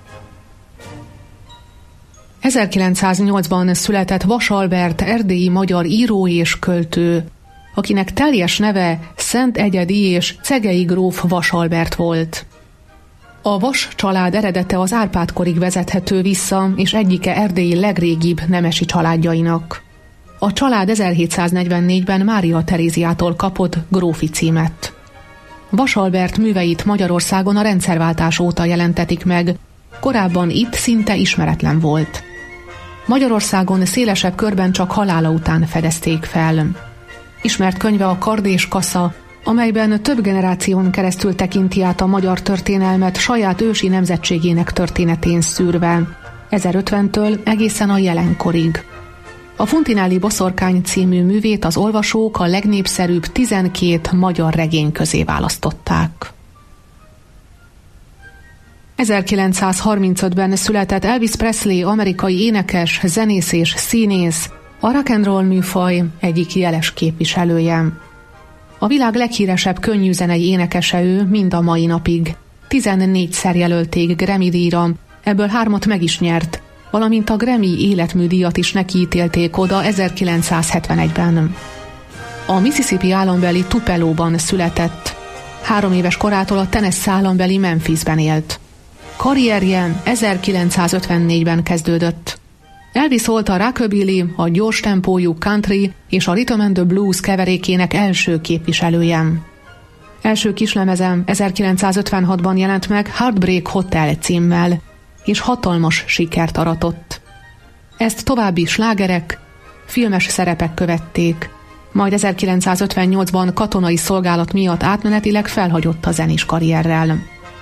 1908-ban született Vas Albert erdélyi magyar író és költő, akinek teljes neve Szent Egyedi és Cegei gróf Vas Albert volt. A Vas család eredete az Árpád-korig vezethető vissza, és egyike Erdély legrégibb nemesi családjainak. A család 1744-ben Mária Teréziától kapott grófi címet. Vas Albert műveit Magyarországon a rendszerváltás óta jelentetik meg, korábban itt szinte ismeretlen volt. Magyarországon szélesebb körben csak halála után fedezték fel. Ismert könyve a Kard és Kassa, amelyben több generáción keresztül tekinti át a magyar történelmet saját ősi nemzetségének történetén szűrve, 1050-től egészen a jelenkorig. A Funtináli Boszorkány című művét az olvasók a legnépszerűbb 12 magyar regény közé választották. 1935-ben született Elvis Presley, amerikai énekes, zenész és színész, a rock and roll műfaj egyik jeles képviselője. A világ leghíresebb könnyűzenei énekese ő mind a mai napig. 14-szer jelölték Grammy-díjra, ebből 3 meg is nyert, valamint a Grammy életműdíjat is neki ítélték oda 1971-ben. A Mississippi állambeli Tupelóban született. 3 éves korától a Tennessee állambeli Memphisben élt. Karrierje 1954-ben kezdődött. Elvis volt a rockabilly, a gyors tempójú country és a rhythm and the blues keverékének első képviselője. Első kislemezem 1956-ban jelent meg Heartbreak Hotel címmel, és hatalmas sikert aratott. Ezt további slágerek, filmes szerepek követték, majd 1958-ban katonai szolgálat miatt átmenetileg felhagyott a zenés karrierrel.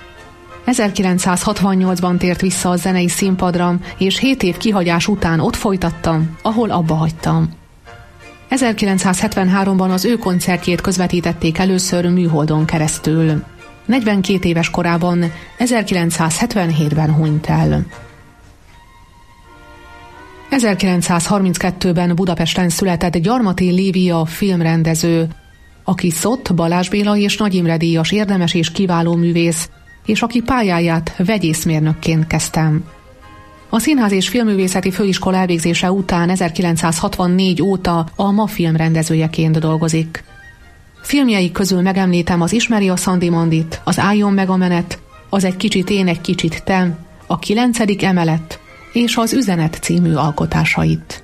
1968-ban tért vissza a zenei színpadra, és 7 év kihagyás után ott folytatta, ahol abba hagyta. 1973-ban az ő koncertjét közvetítették először műholdon keresztül. 42 éves korában, 1977-ben hunyt el. 1932-ben Budapesten született Gyarmati Lívia filmrendező, aki Szott, Balázs Béla és Nagy Imre díjas érdemes és kiváló művész, és aki pályáját vegyészmérnökként kezdte. A Színház és Filmművészeti Főiskola elvégzése után 1964 óta a MA filmrendezőjeként dolgozik. Filmjeik közül megemlítem az Ismeri a Szandimondit, az Álljon meg a menet, az Egy kicsit én, egy kicsit te, a 9. emelet és az Üzenet című alkotásait.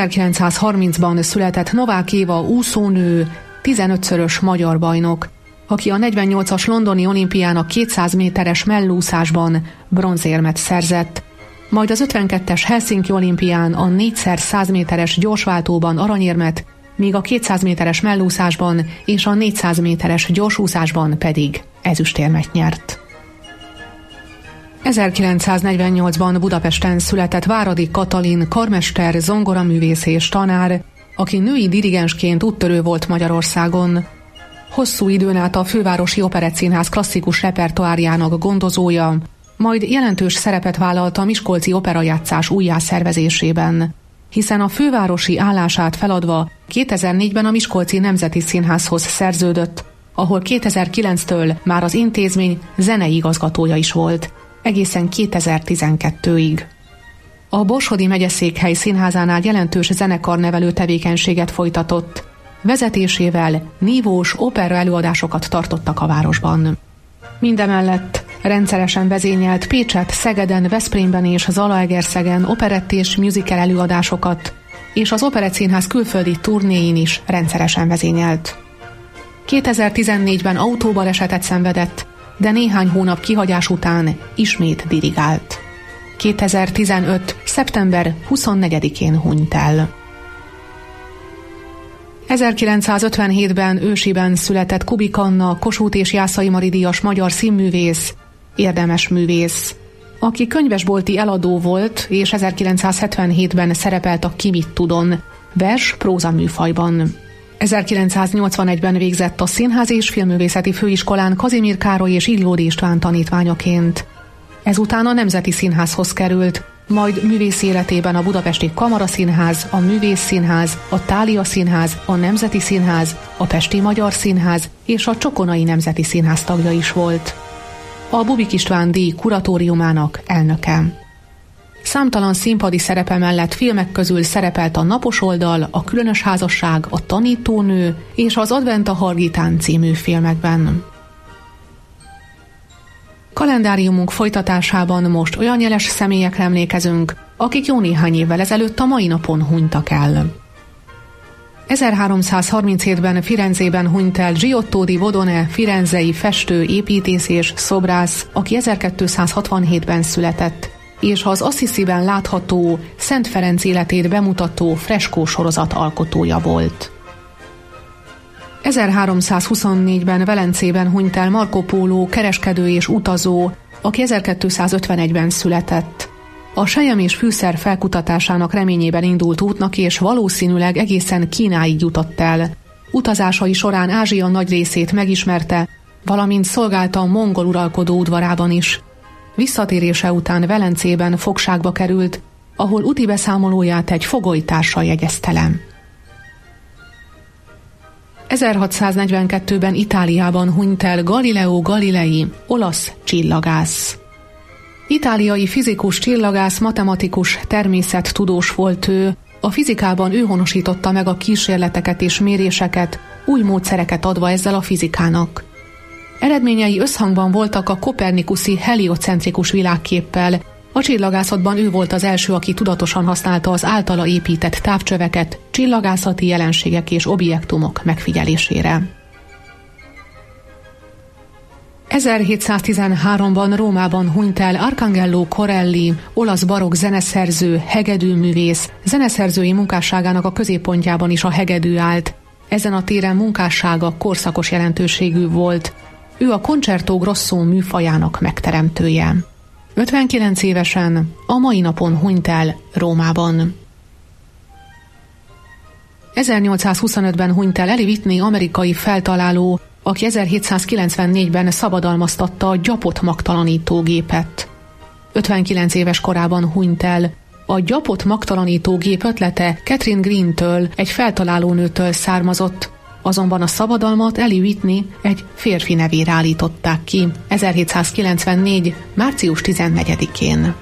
1930-ban született Novák Éva úszónő, 15-szörös magyar bajnok, aki a 48-as londoni olimpián a 200 méteres mellúszásban bronzérmet szerzett, majd az 52-es Helsinki olimpián a 4x100 méteres gyorsváltóban aranyérmet, míg a 200 méteres mellúszásban és a 400 méteres gyorsúszásban pedig ezüstérmet nyert. 1948-ban Budapesten született Váradi Katalin karmester, zongoraművész és tanár, aki női dirigensként úttörő volt Magyarországon. Hosszú időn át a Fővárosi Operettszínház klasszikus repertoárjának gondozója, majd jelentős szerepet vállalt a miskolci operajátszás újjászervezésében, hiszen a fővárosi állását feladva 2004-ben a Miskolci Nemzeti Színházhoz szerződött, ahol 2009-től már az intézmény zenei igazgatója is volt, egészen 2012-ig. A Borsodi megyeszékhely színházánál jelentős zenekarnevelő tevékenységet folytatott, vezetésével nívós opera előadásokat tartottak a városban. Mindemellett rendszeresen vezényelt Pécset, Szegeden, Veszprémben és Zalaegerszegen operett és musical előadásokat, és az Operettszínház külföldi turnéin is rendszeresen vezényelt. 2014-ben autóbalesetet szenvedett, de néhány hónap kihagyás után ismét dirigált. 2015. szeptember 24-én hunyt el. 1957-ben Ősiben született Kubik Anna, Kossuth és Jászai Mari díjas magyar színművész, érdemes művész, aki könyvesbolti eladó volt, és 1977-ben szerepelt a Ki mit tudon vers-próza műfajban. 1981-ben végzett a Színház és Filmművészeti Főiskolán Kazimír Károly és Illódi István tanítványaként. Ezután a Nemzeti Színházhoz került, majd művész életében a Budapesti Kamaraszínház, a Művészszínház, a Thália Színház, a Nemzeti Színház, a Pesti Magyar Színház és a Csokonai Nemzeti Színház tagja is volt. A Bubik István díj kuratóriumának elnöke. Számtalan színpadi szerepe mellett filmek közül szerepelt a Napos oldal, a Különös házasság, a Tanítónő és az Advent a Hargitán című filmekben. Kalendáriumunk folytatásában most olyan jeles személyekre emlékezünk, akik jó néhány évvel ezelőtt a mai napon hunytak el. 1337-ben Firenzében hunyt el Giotto di Bodone, firenzei festő, építész és szobrász, aki 1267-ben született, és az Assisiben látható Szent Ferenc életét bemutató freskó sorozat alkotója volt. 1324-ben Velencében hunyt el Marco Polo, kereskedő és utazó, aki 1251-ben született. A selyem és fűszer felkutatásának reményében indult útnak, és valószínűleg egészen Kínáig jutott el. Utazásai során Ázsia nagy részét megismerte, valamint szolgálta a mongol uralkodó udvarában is. Visszatérése után Velencében fogságba került, ahol úti beszámolóját egy fogolytársal jegyezte le. 1642-ben Itáliában hunyt el Galileo Galilei, olasz csillagász. Itáliai fizikus, csillagász, matematikus, természettudós volt ő, a fizikában ő honosította meg a kísérleteket és méréseket, új módszereket adva ezzel a fizikának. Eredményei összhangban voltak a kopernikuszi heliocentrikus világképpel, a csillagászatban ő volt az első, aki tudatosan használta az általa épített távcsöveket csillagászati jelenségek és objektumok megfigyelésére. 1713-ban Rómában hunyt el Arcangelo Corelli, olasz barokk zeneszerző, hegedűművész, zeneszerzői munkásságának a középpontjában is a hegedű állt. Ezen a téren munkássága korszakos jelentőségű volt. Ő a concerto grosso műfajának megteremtője. 59 évesen a mai napon hunyt el Rómában. 1825-ben hunyt el Eli Whitney, amerikai feltaláló, aki 1794-ben szabadalmaztatta a gyapot magtalanítógépet. 59 éves korában hunyt el. A gyapot magtalanítógép ötlete Catherine Greene-től, egy feltalálónőtől származott, azonban a szabadalmat Eli Whitney egy férfi nevére állították ki 1794. március 14-én.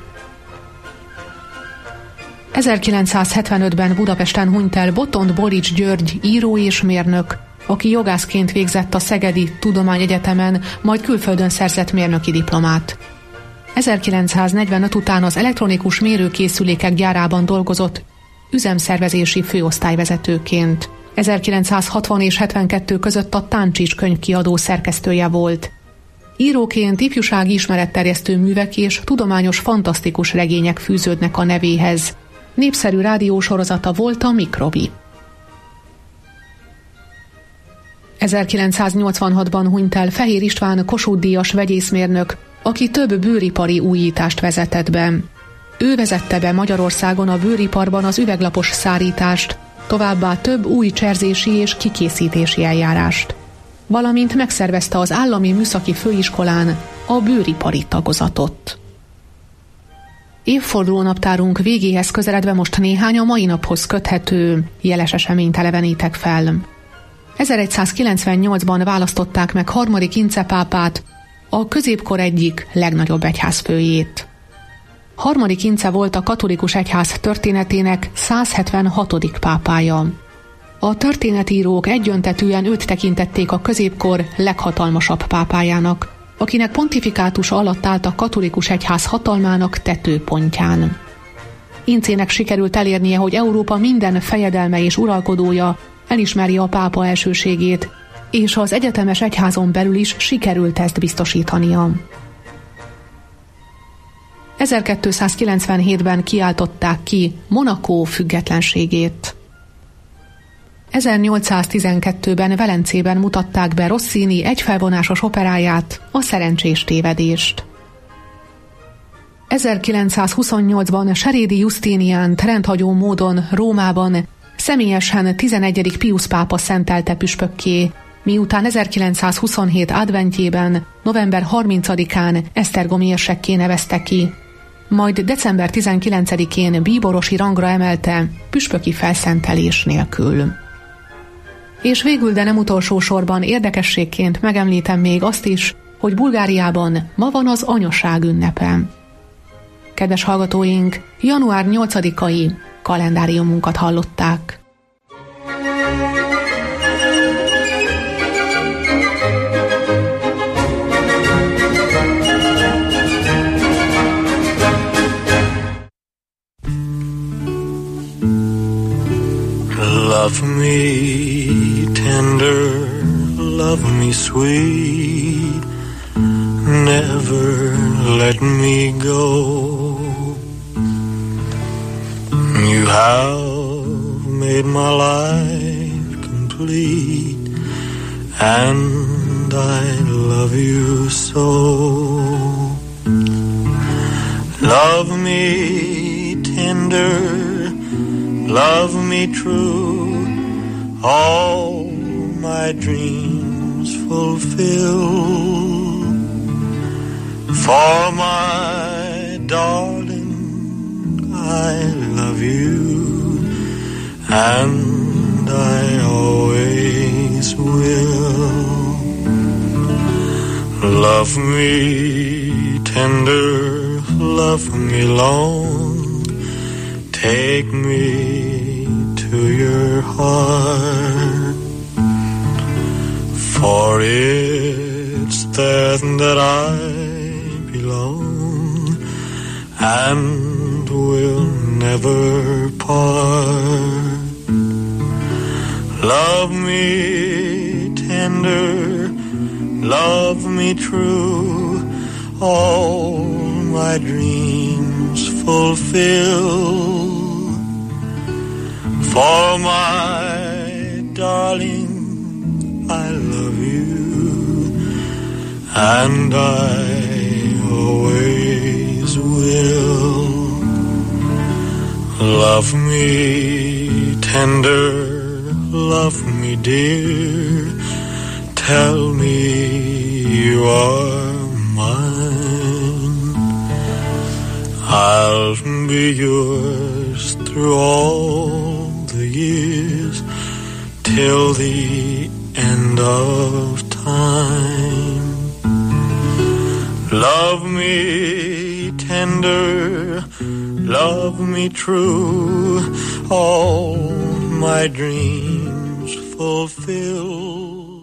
1975-ben Budapesten hunyt el Botond Borics György, író és mérnök, aki jogászként végzett a Szegedi Tudományegyetemen, majd külföldön szerzett mérnöki diplomát. 1945 után az elektronikus mérőkészülékek gyárában dolgozott üzemszervezési főosztályvezetőként. 1960 és 72 között a Táncsics könyvkiadó szerkesztője volt. Íróként ifjúsági ismeretterjesztő művek és tudományos fantasztikus regények fűződnek a nevéhez. Népszerű rádiósorozata volt a Mikrobi. 1986-ban hunyt el Fehér István Kossuth-díjas vegyészmérnök, aki több bőripari újítást vezetett be. Ő vezette be Magyarországon a bőriparban az üveglapos szárítást, továbbá több új cserzési és kikészítési eljárást, valamint megszervezte az Állami Műszaki Főiskolán a bőripari tagozatot. Évfordulónaptárunk végéhez közeledve most néhány a mai naphoz köthető jeles eseményt elevenítek fel. 1198-ban választották meg harmadik Ince pápát, a középkor egyik legnagyobb egyházfőjét. Harmadik Ince volt a katolikus egyház történetének 176. pápája. A történetírók egyöntetűen őt tekintették a középkor leghatalmasabb pápájának, akinek pontifikátusa alatt állt a katolikus egyház hatalmának tetőpontján. Incének sikerült elérnie, hogy Európa minden fejedelme és uralkodója elismerje a pápa elsőségét, és az egyetemes egyházon belül is sikerült ezt biztosítania. 1297-ben kiáltották ki Monaco függetlenségét. 1812-ben Velencében mutatták be Rossini egyfelvonásos operáját, a Szerencsés tévedést. 1928-ban Serédi Justiniánt rendhagyó módon Rómában személyesen 11. Piusz pápa szentelte püspökké, miután 1927 adventjében, november 30-án esztergomi érsekké nevezte ki, majd december 19-én bíborosi rangra emelte püspöki felszentelés nélkül. És végül, de nem utolsó sorban érdekességként megemlítem még azt is, hogy Bulgáriában ma van az anyaság ünnepe. Kedves hallgatóink, január 8-ai kalendáriumunkat hallották. Love me tender, love me sweet, never let me go. You have made my life complete, and I love you so. Love me tender, love me true, all my dreams fulfill. For my darling, I love you, and I always will. Love me tender, love me long, take me to your heart, for it's there that I belong and will never part. Love me tender, love me true, all my dreams fulfill. For my darling, I love you, and I always will. Love me tender, love me dear, tell me you are mine. I'll be yours through all the years, till the end of time. Love me tender, love me true, all my dreams fulfill.